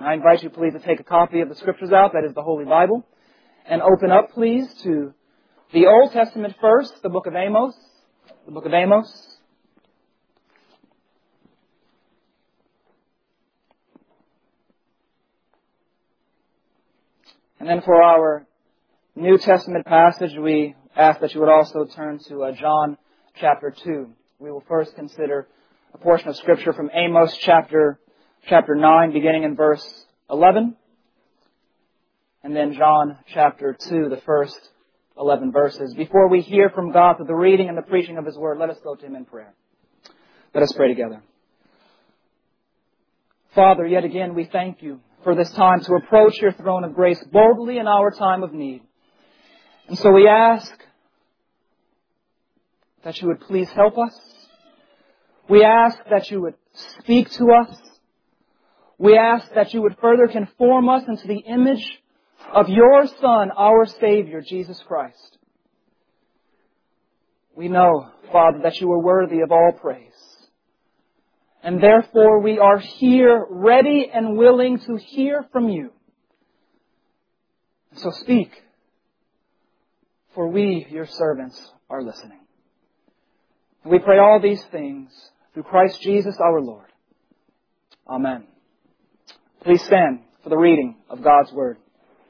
I invite you, please, to take a copy of the Scriptures out, that is the Holy Bible, and open up, please, to the Old Testament first, the book of Amos. The book of Amos. And then for our New Testament passage, we ask that you would also turn to John chapter 2. We will first consider a portion of Scripture from Amos chapter 9, beginning in verse 11. And then John chapter 2, the first 11 verses. Before we hear from God through the reading and the preaching of His Word, let us go to Him in prayer. Let us pray together. Father, yet again we thank You for this time to approach Your throne of grace boldly in our time of need. And so we ask that You would please help us. We ask that You would speak to us. We ask that You would further conform us into the image of Your Son, our Savior, Jesus Christ. We know, Father, that You are worthy of all praise. And therefore we are here ready and willing to hear from You. So speak, for we, Your servants, are listening. And we pray all these things through Christ Jesus our Lord. Amen. Please stand for the reading of God's Word.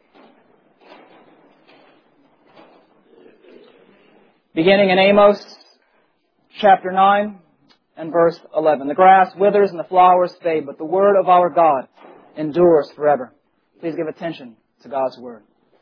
Beginning in Amos chapter 9 and verse 11. The grass withers and the flowers fade, but the word of our God endures forever. Please give attention to God's Word.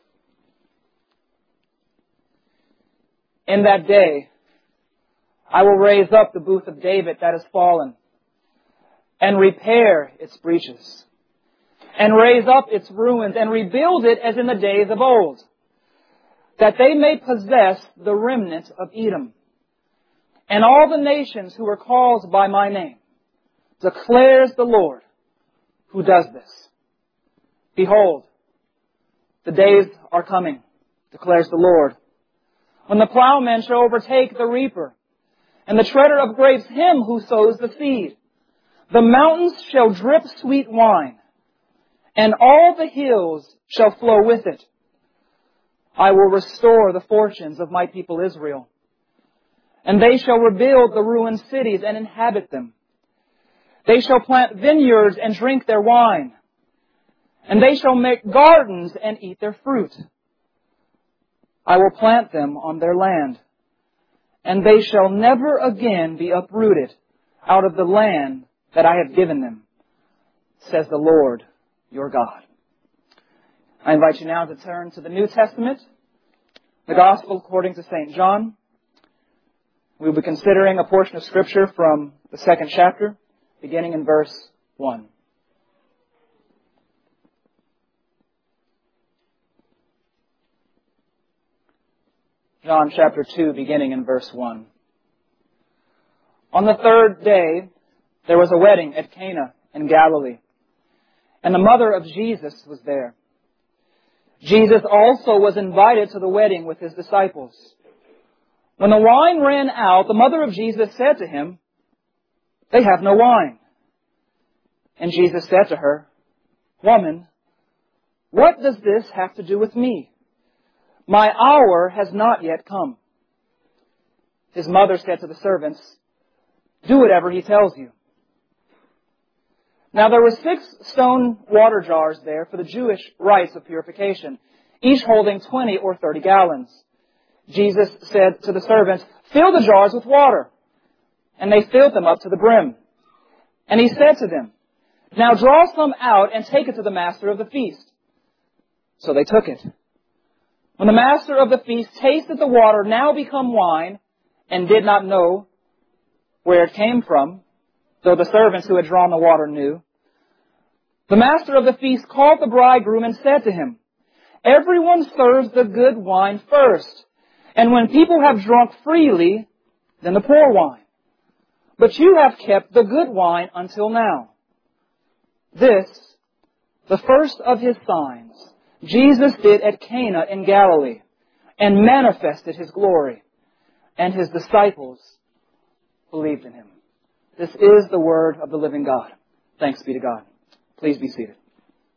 In that day, I will raise up the booth of David that is fallen, and repair its breaches, and raise up its ruins, and rebuild it as in the days of old, that they may possess the remnant of Edom. And all the nations who are called by My name, declares the Lord, who does this. Behold, the days are coming, declares the Lord, when the plowman shall overtake the reaper, and the treader of grapes him who sows the seed. The mountains shall drip sweet wine, and all the hills shall flow with it. I will restore the fortunes of My people Israel, and they shall rebuild the ruined cities and inhabit them. They shall plant vineyards and drink their wine, and they shall make gardens and eat their fruit. I will plant them on their land, and they shall never again be uprooted out of the land that I have given them, says the Lord your God. I invite you now to turn to the New Testament, the Gospel according to St. John. We will be considering a portion of Scripture from the 2nd chapter, beginning in verse 1. John chapter 2, beginning in verse 1. On the 3rd day, there was a wedding at Cana in Galilee, and the mother of Jesus was there. Jesus also was invited to the wedding with His disciples. When the wine ran out, the mother of Jesus said to Him, "They have no wine." And Jesus said to her, "Woman, what does this have to do with Me? My hour has not yet come." His mother said to the servants, "Do whatever He tells you." Now there were 6 stone water jars there for the Jewish rites of purification, each holding 20 or 30 gallons. Jesus said to the servants, "Fill the jars with water." And they filled them up to the brim. And He said to them, "Now draw some out and take it to the master of the feast." So they took it. When the master of the feast tasted the water now become wine, and did not know where it came from, though the servants who had drawn the water knew, the master of the feast called the bridegroom and said to him, "Everyone serves the good wine first, and when people have drunk freely, then the poor wine. But you have kept the good wine until now." This, the first of His signs, Jesus did at Cana in Galilee, and manifested His glory, and His disciples believed in Him. This is the word of the living God. Thanks be to God. Please be seated.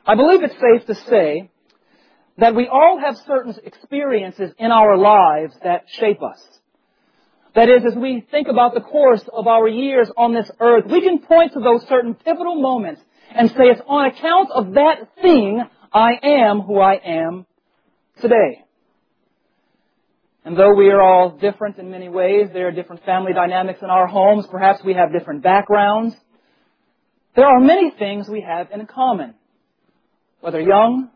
I believe it's safe to say that we all have certain experiences in our lives that shape us. That is, as we think about the course of our years on this earth, we can point to those certain pivotal moments and say, it's on account of that thing I am who I am today. And though we are all different in many ways, there are different family dynamics in our homes, perhaps we have different backgrounds, there are many things we have in common, whether young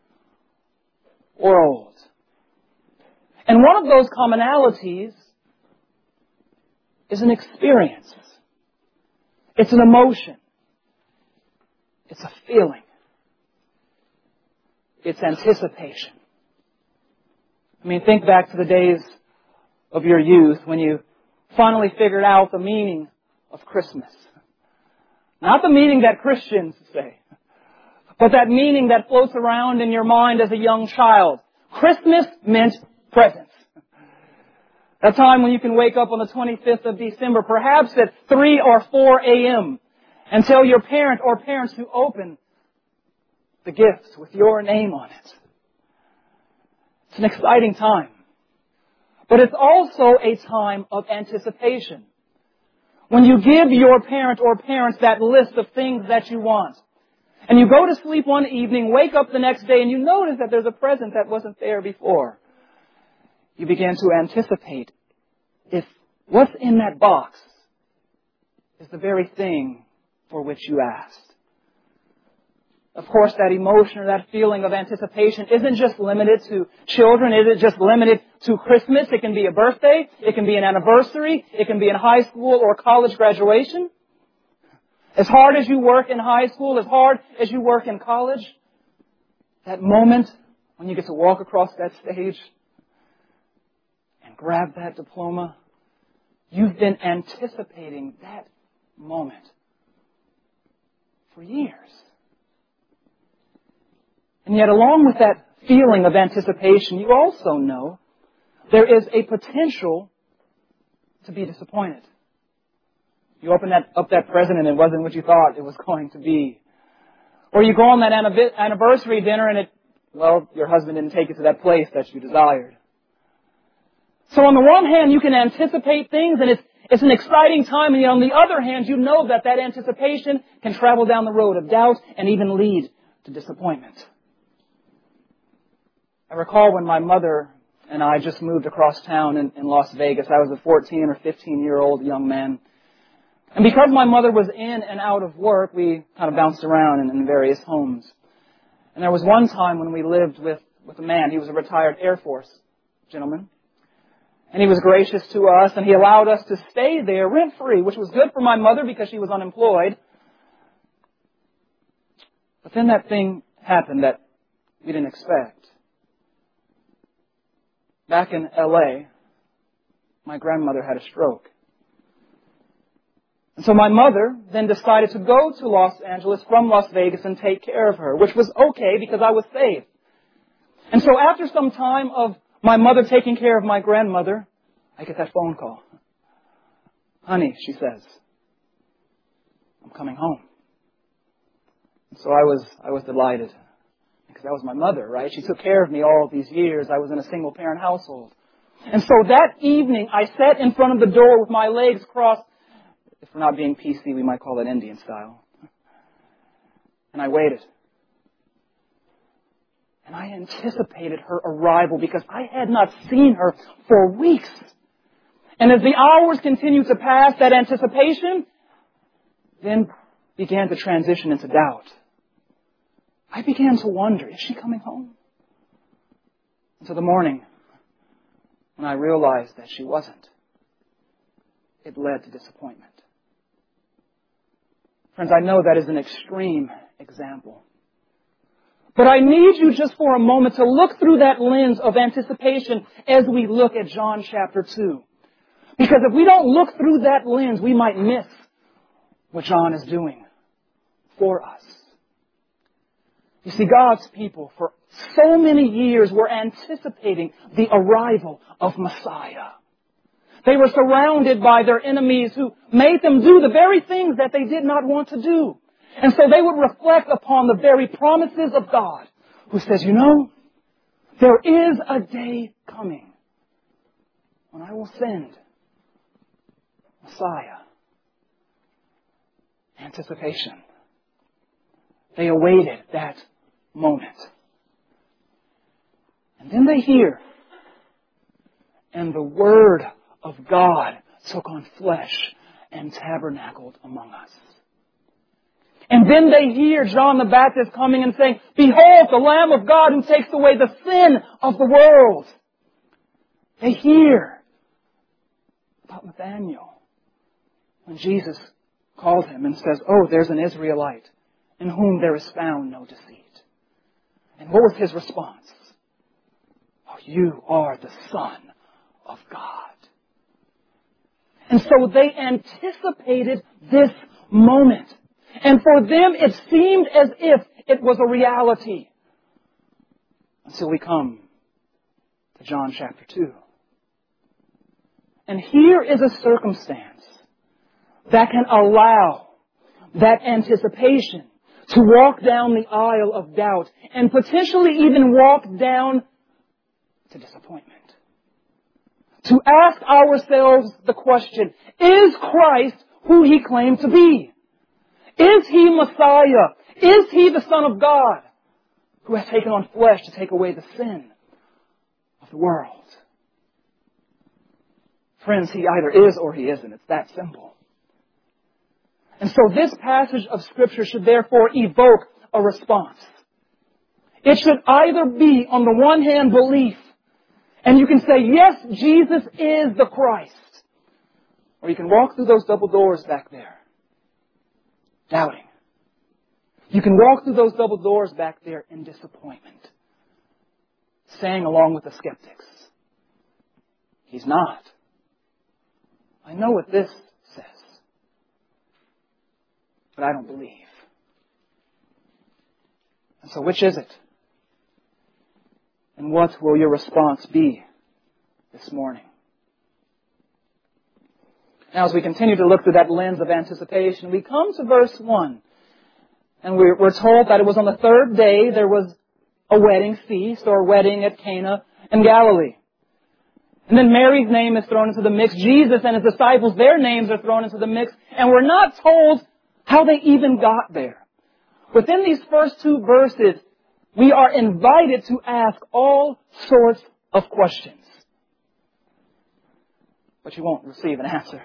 or old. And one of those commonalities is an experience. It's an emotion. It's a feeling. It's anticipation. I mean, think back to the days of your youth when you finally figured out the meaning of Christmas. Not the meaning that Christians say, but that meaning that floats around in your mind as a young child. Christmas meant presents. A time when you can wake up on the 25th of December, perhaps at 3 or 4 a.m., and tell your parent or parents to open the gifts with your name on it. It's an exciting time. But it's also a time of anticipation. When you give your parent or parents that list of things that you want, and you go to sleep one evening, wake up the next day, and you notice that there's a present that wasn't there before, you begin to anticipate if what's in that box is the very thing for which you asked. Of course, that emotion or that feeling of anticipation isn't just limited to children. It isn't just limited to Christmas. It can be a birthday. It can be an anniversary. It can be in high school or college graduation. As hard as you work in high school, as hard as you work in college, that moment when you get to walk across that stage and grab that diploma, you've been anticipating that moment for years. And yet, along with that feeling of anticipation, you also know there is a potential to be disappointed. You open up that present and it wasn't what you thought it was going to be. Or you go on that anniversary dinner and your husband didn't take you to that place that you desired. So on the one hand, you can anticipate things and it's an exciting time, and yet on the other hand, you know that anticipation can travel down the road of doubt and even lead to disappointment. I recall when my mother and I just moved across town in Las Vegas. I was a 14 or 15-year-old young man. And because my mother was in and out of work, we kind of bounced around in various homes. And there was one time when we lived with a man. He was a retired Air Force gentleman. And he was gracious to us, and he allowed us to stay there rent-free, which was good for my mother because she was unemployed. But then that thing happened that we didn't expect. Back in L.A., my grandmother had a stroke. And so my mother then decided to go to Los Angeles from Las Vegas and take care of her, which was okay because I was safe. And so after some time of my mother taking care of my grandmother, I get that phone call. Honey, she says, I'm coming home. And so I was delighted. Because that was my mother, right? She took care of me all these years. I was in a single-parent household. And so that evening, I sat in front of the door with my legs crossed. If we're not being PC, we might call it Indian style. And I waited. And I anticipated her arrival because I had not seen her for weeks. And as the hours continued to pass, that anticipation then began to transition into doubt. I began to wonder, is she coming home? Until the morning when I realized that she wasn't. It led to disappointment. Friends, I know that is an extreme example. But I need you just for a moment to look through that lens of anticipation as we look at John chapter 2. Because if we don't look through that lens, we might miss what John is doing for us. You see, God's people for so many years were anticipating the arrival of Messiah. They were surrounded by their enemies who made them do the very things that they did not want to do. And so they would reflect upon the very promises of God, who says, you know, there is a day coming when I will send Messiah. Anticipation. They awaited that moment. And then they hear, and the Word of God took on flesh and tabernacled among us. And then they hear John the Baptist coming and saying, behold, the Lamb of God who takes away the sin of the world. They hear about Nathanael when Jesus calls him and says, oh, there's an Israelite in whom there is found no deceit. And what was his response? Oh, you are the Son of God. And so they anticipated this moment. And for them it seemed as if it was a reality. Until we come to John chapter 2. And here is a circumstance that can allow that anticipation to walk down the aisle of doubt and potentially even walk down to disappointment. To ask ourselves the question, is Christ who He claimed to be? Is He Messiah? Is He the Son of God who has taken on flesh to take away the sin of the world? Friends, He either is or He isn't. It's that simple. And so this passage of Scripture should therefore evoke a response. It should either be, on the one hand, belief. And you can say, yes, Jesus is the Christ. Or you can walk through those double doors back there, doubting. You can walk through those double doors back there in disappointment, saying along with the skeptics, He's not. I know what this says, but I don't believe. And so which is it? And what will your response be this morning? Now, as we continue to look through that lens of anticipation, we come to verse 1. And we're told that it was on the third day there was a wedding feast or wedding at Cana in Galilee. And then Mary's name is thrown into the mix. Jesus and His disciples, their names are thrown into the mix. And we're not told how they even got there. Within these first two verses, we are invited to ask all sorts of questions. But you won't receive an answer.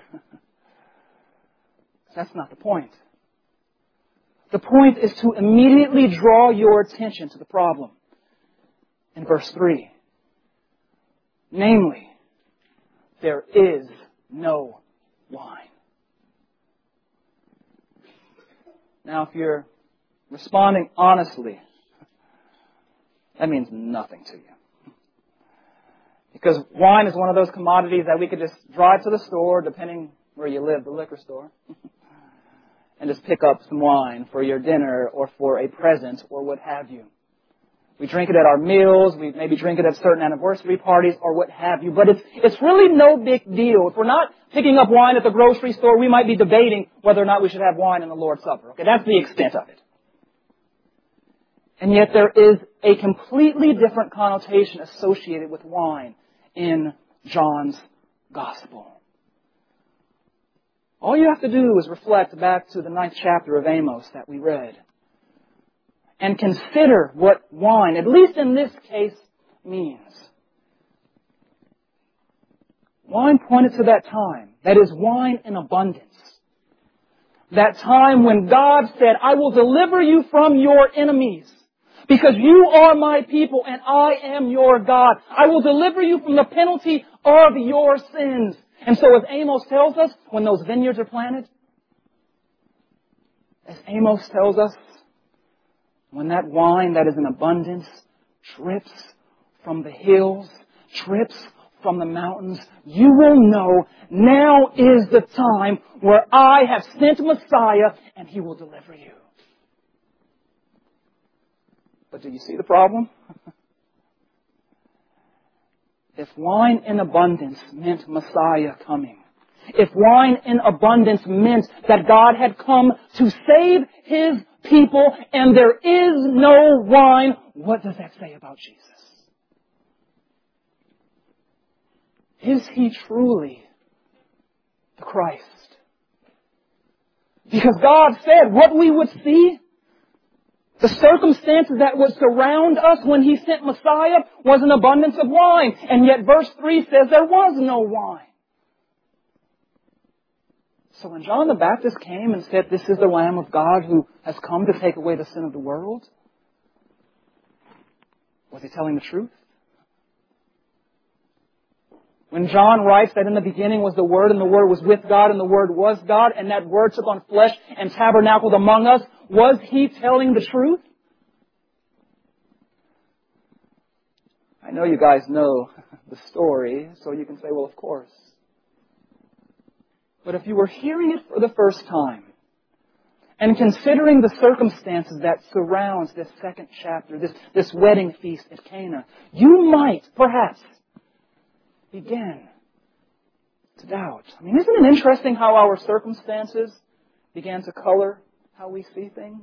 That's not the point. The point is to immediately draw your attention to the problem. In verse 3. Namely, there is no wine. Now, if you're responding honestly, that means nothing to you. Because wine is one of those commodities that we could just drive to the store, depending where you live, the liquor store, and just pick up some wine for your dinner or for a present or what have you. We drink it at our meals, we maybe drink it at certain anniversary parties or what have you, but it's really no big deal. If we're not picking up wine at the grocery store, we might be debating whether or not we should have wine in the Lord's Supper. Okay, that's the extent of it. And yet there is a completely different connotation associated with wine in John's Gospel. All you have to do is reflect back to the 9th chapter of Amos that we read and consider what wine, at least in this case, means. Wine pointed to that time. That is wine in abundance. That time when God said, I will deliver you from your enemies because you are my people and I am your God. I will deliver you from the penalty of your sins. And so as Amos tells us, when those vineyards are planted, as Amos tells us, when that wine that is in abundance drips from the hills, drips from the mountains, you will know now is the time where I have sent Messiah and He will deliver you. But do you see the problem? If wine in abundance meant Messiah coming, If wine in abundance meant that God had come to save His people and there is no wine, what does that say about Jesus? Is He truly the Christ? Because God said what we would see, the circumstances that would surround us when He sent Messiah was an abundance of wine. And yet verse 3 says there was no wine. So when John the Baptist came and said, "This is the Lamb of God who has come to take away the sin of the world," was he telling the truth? When John writes that in the beginning was the Word, and the Word was with God, and the Word was God, and that Word took on flesh and tabernacled among us, was he telling the truth? I know you guys know the story, so you can say, well, of course. But if you were hearing it for the first time, and considering the circumstances that surrounds this second chapter, this wedding feast at Cana, you might, perhaps, begin to doubt. I mean, isn't it interesting how our circumstances began to color how we see things?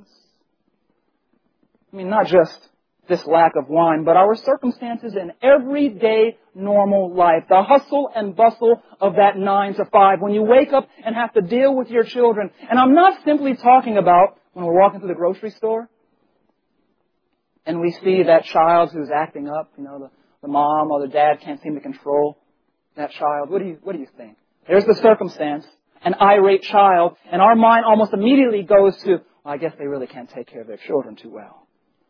I mean, not just this lack of wine, but our circumstances in everyday normal life. The hustle and bustle of that 9 to 5. When you wake up and have to deal with your children. And I'm not simply talking about when we're walking through the grocery store and we see that child who's acting up, the mom or the dad can't seem to control that child. What do you think? There's the circumstance, an irate child, and our mind almost immediately goes to, well, I guess they really can't take care of their children too well.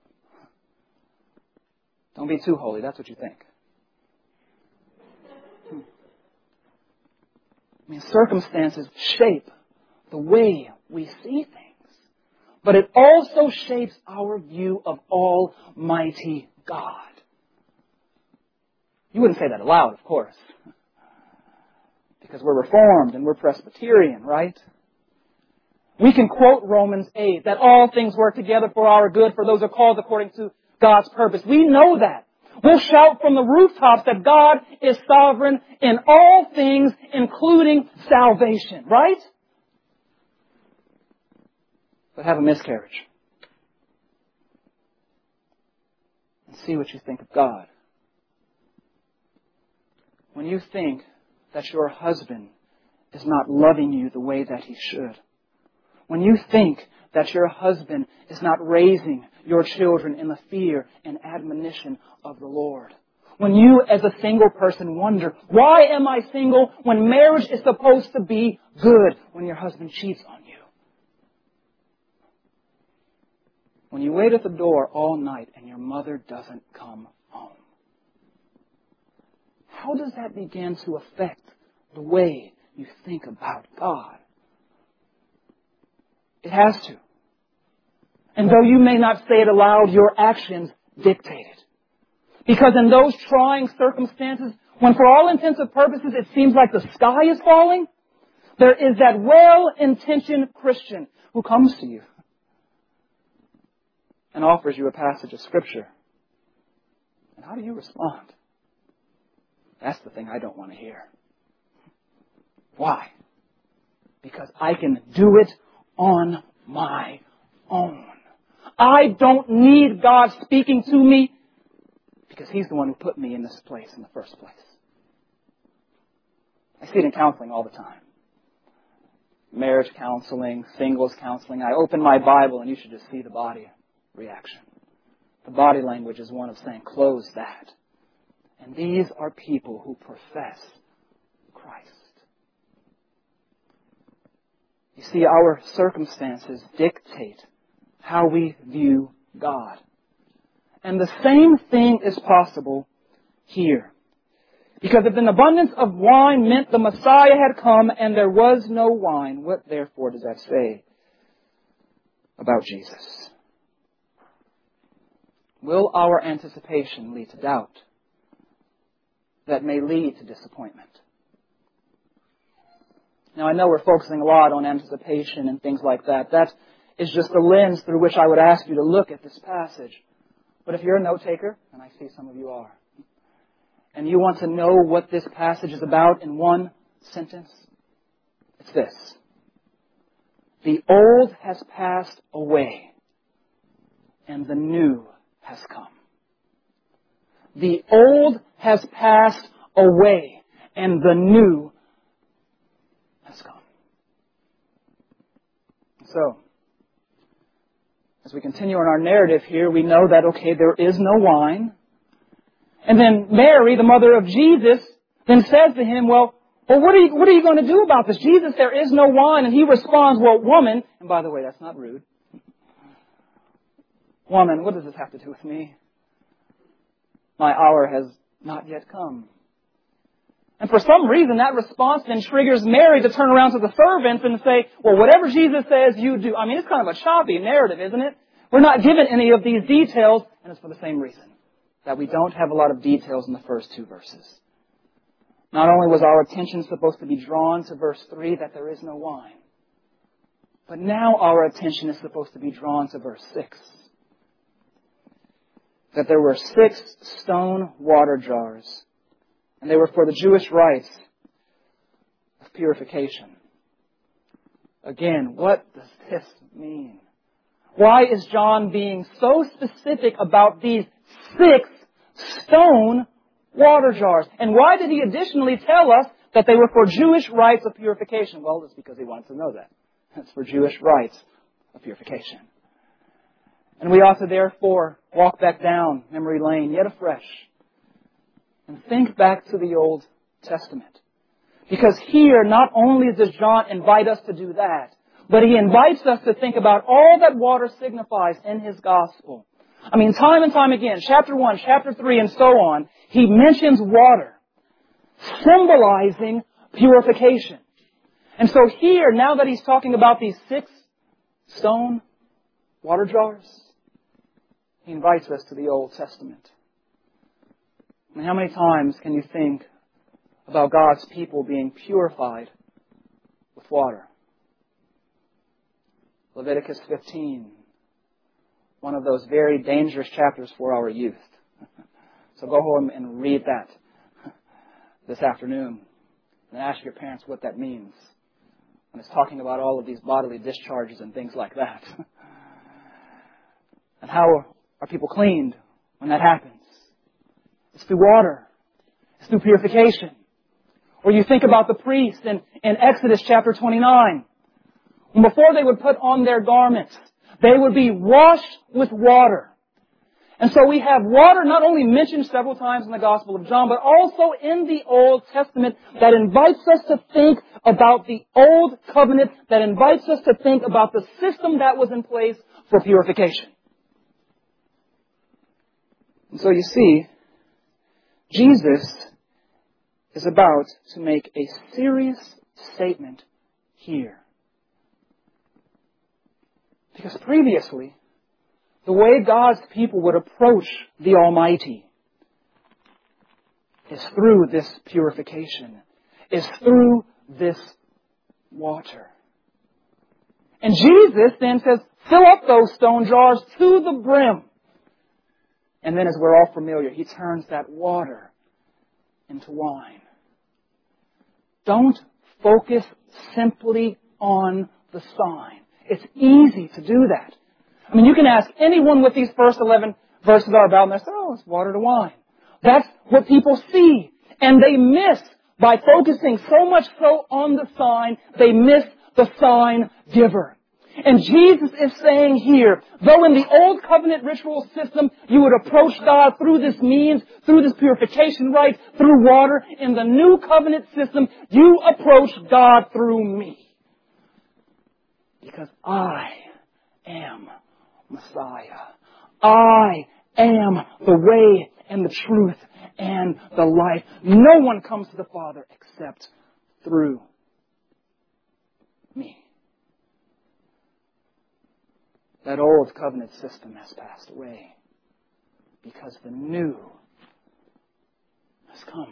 Don't be too holy, that's what you think. I mean, circumstances shape the way we see things, but it also shapes our view of Almighty God. You wouldn't say that aloud, of course, because we're Reformed and we're Presbyterian, right? We can quote Romans 8, that all things work together for our good for those who are called according to God's purpose. We know that. We'll shout from the rooftops that God is sovereign in all things, including salvation, right? But have a miscarriage. And see what you think of God. When you think that your husband is not loving you the way that he should, when you think that your husband is not raising your children in the fear and admonition of the Lord, when you as a single person wonder, why am I single when marriage is supposed to be good, when your husband cheats on you? When you wait at the door all night and your mother doesn't come home, how does that begin to affect the way you think about God? It has to. And though you may not say it aloud, your actions dictate it. Because in those trying circumstances, when for all intents and purposes it seems like the sky is falling, there is that well-intentioned Christian who comes to you and offers you a passage of Scripture. And how do you respond? That's the thing I don't want to hear. Why? Because I can do it on my own. I don't need God speaking to me because He's the one who put me in this place in the first place. I see it in counseling all the time. Marriage counseling, singles counseling. I open my Bible and you should just see the body reaction. The body language is one of saying, close that. And these are people who profess Christ. You see, our circumstances dictate how we view God. And the same thing is possible here. Because if an abundance of wine meant the Messiah had come and there was no wine, what therefore does that say about Jesus? Will our anticipation lead to doubt? That may lead to disappointment. Now, I know we're focusing a lot on anticipation and things like that. That is just the lens through which I would ask you to look at this passage. But if you're a note taker, and I see some of you are, and you want to know what this passage is about in one sentence, It's this. The old has passed away, and the new has come. The old has passed away, and the new has come. So, as we continue on our narrative here, we know that, okay, there is no wine. And then Mary, the mother of Jesus, then says to him, well, what are you going to do about this? Jesus, there is no wine. And he responds, well, woman, and by the way, that's not rude. Woman, what does this have to do with me? My hour has not yet come. And for some reason, that response then triggers Mary to turn around to the servants and say, well, whatever Jesus says, you do. I mean, it's kind of a choppy narrative, isn't it? We're not given any of these details, and it's for the same reason, that we don't have a lot of details in the first two verses. Not only was our attention supposed to be drawn to verse 3, that there is no wine, but now our attention is supposed to be drawn to verse 6. That there were 6 stone water jars, and they were for the Jewish rites of purification. Again, what does this mean? Why is John being so specific about these 6 stone water jars? And why did he additionally tell us that they were for Jewish rites of purification? Well, it's because he wants to know that. It's for Jewish rites of purification. And we ought to therefore walk back down memory lane yet afresh and think back to the Old Testament. Because here, not only does John invite us to do that, but he invites us to think about all that water signifies in his gospel. I mean, time and time again, chapter 1, chapter 3, and so on, he mentions water, symbolizing purification. And so here, now that he's talking about these 6 stone water jars, he invites us to the Old Testament. And how many times can you think about God's people being purified with water? Leviticus 15, one of those very dangerous chapters for our youth. So go home and read that this afternoon and ask your parents what that means when it's talking about all of these bodily discharges and things like that. And how are people cleaned when that happens? It's through water. It's through purification. Or you think about the priests in Exodus chapter 29. When before they would put on their garments, they would be washed with water. And so we have water not only mentioned several times in the Gospel of John, but also in the Old Testament that invites us to think about the Old Covenant, that invites us to think about the system that was in place for purification. And so you see, Jesus is about to make a serious statement here. Because previously, the way God's people would approach the Almighty is through this purification, is through this water. And Jesus then says, fill up those stone jars to the brim. And then, as we're all familiar, He turns that water into wine. Don't focus simply on the sign. It's easy to do that. I mean, you can ask anyone what these first 11 verses are about, and they say, oh, it's water to wine. That's what people see. And they miss, by focusing so much so on the sign, they miss the sign giver. And Jesus is saying here, though in the Old Covenant ritual system, you would approach God through this means, through this purification rite, through water, in the New Covenant system, you approach God through me. Because I am Messiah. I am the way and the truth and the life. No one comes to the Father except through me. That old covenant system has passed away because the new has come.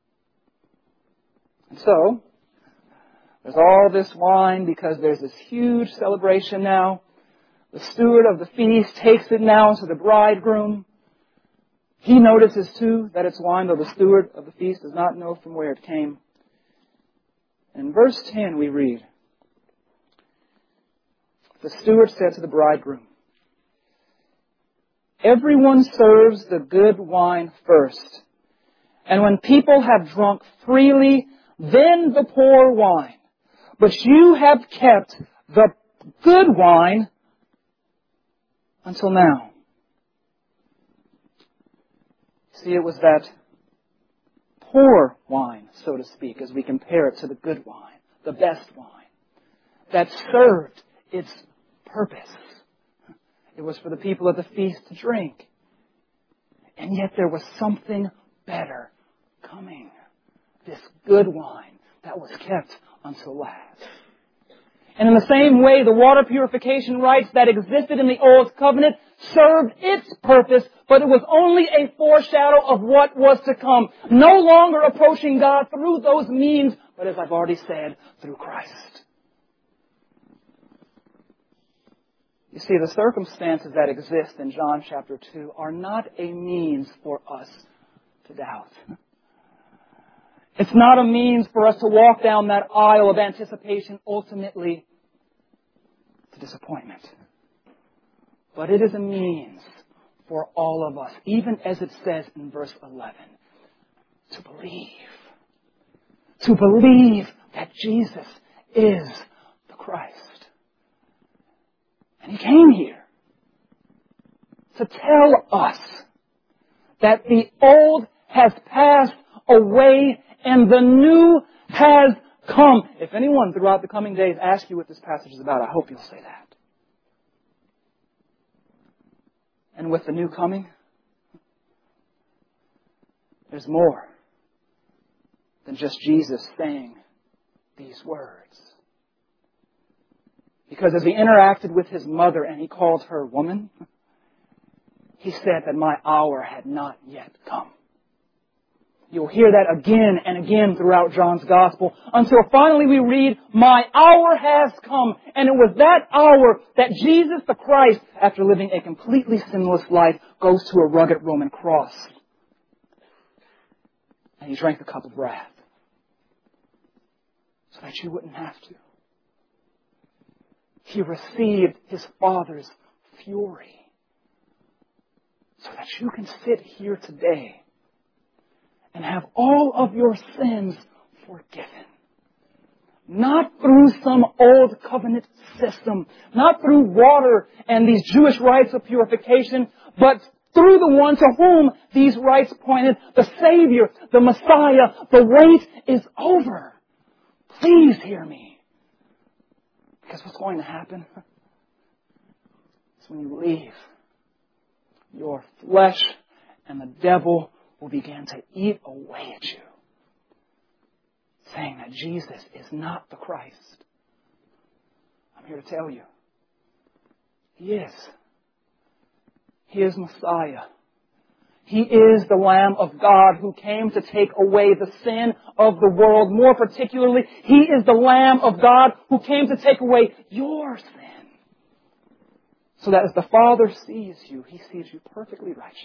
And so, there's all this wine because there's this huge celebration now. The steward of the feast takes it now to the bridegroom. He notices too that it's wine, though the steward of the feast does not know from where it came. In verse 10 we read, the steward said to the bridegroom, everyone serves the good wine first, and when people have drunk freely, then the poor wine. But you have kept the good wine until now. See, it was that poor wine, so to speak, as we compare it to the good wine, the best wine, that served its purpose. It was for the people at the feast to drink. And yet there was something better coming. This good wine that was kept until last. And in the same way, the water purification rites that existed in the Old Covenant served its purpose, but it was only a foreshadow of what was to come. No longer approaching God through those means, but as I've already said, through Christ. You see, the circumstances that exist in John chapter 2 are not a means for us to doubt. It's not a means for us to walk down that aisle of anticipation ultimately to disappointment. But it is a means for all of us, even as it says in verse 11, to believe. To believe that Jesus is the Christ. And He came here to tell us that the old has passed away and the new has come. If anyone throughout the coming days asks you what this passage is about, I hope you'll say that. And with the new coming, there's more than just Jesus saying these words. Because as He interacted with His mother and He called her woman, He said that my hour had not yet come. You'll hear that again and again throughout John's Gospel until finally we read, my hour has come. And it was that hour that Jesus the Christ, after living a completely sinless life, goes to a rugged Roman cross. And He drank the cup of wrath. So that you wouldn't have to. He received His Father's fury. So that you can sit here today and have all of your sins forgiven. Not through some old covenant system, not through water and these Jewish rites of purification, but through the one to whom these rites pointed, the Savior, the Messiah. The wait is over. Please hear me. Because what's going to happen is when you leave, your flesh and the devil will begin to eat away at you, saying that Jesus is not the Christ. I'm here to tell you, He is. He is Messiah. He is the Lamb of God who came to take away the sin of the world. More particularly, He is the Lamb of God who came to take away your sin. So that as the Father sees you, He sees you perfectly righteous.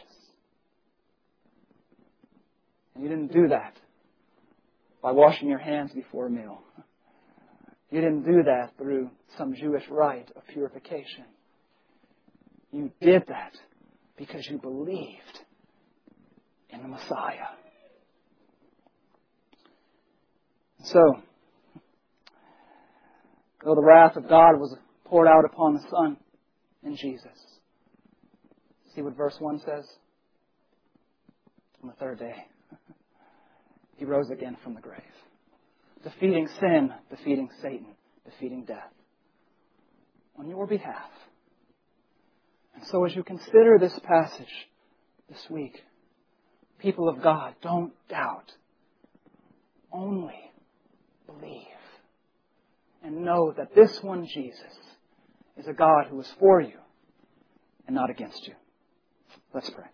And you didn't do that by washing your hands before a meal. You didn't do that through some Jewish rite of purification. You did that because you believed in the Messiah. So, though the wrath of God was poured out upon the Son in Jesus, see what verse 1 says? On the third day, He rose again from the grave, defeating sin, defeating Satan, defeating death on your behalf. And so as you consider this passage this week, people of God, don't doubt. Only believe. And know that this one, Jesus, is a God who is for you and not against you. Let's pray.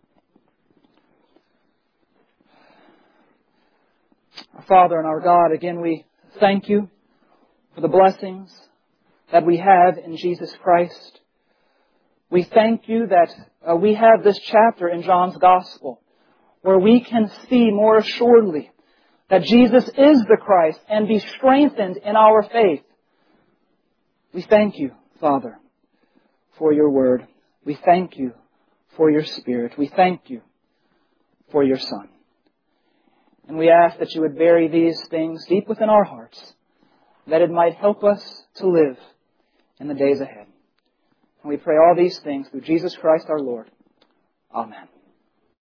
Our Father and our God, again we thank You for the blessings that we have in Jesus Christ. We thank You that we have this chapter in John's Gospel where we can see more assuredly that Jesus is the Christ, and be strengthened in our faith. We thank you, Father, for your word. We thank you for your Spirit. We thank you for your Son. And we ask that you would bury these things deep within our hearts, that it might help us to live in the days ahead. And we pray all these things through Jesus Christ our Lord. Amen.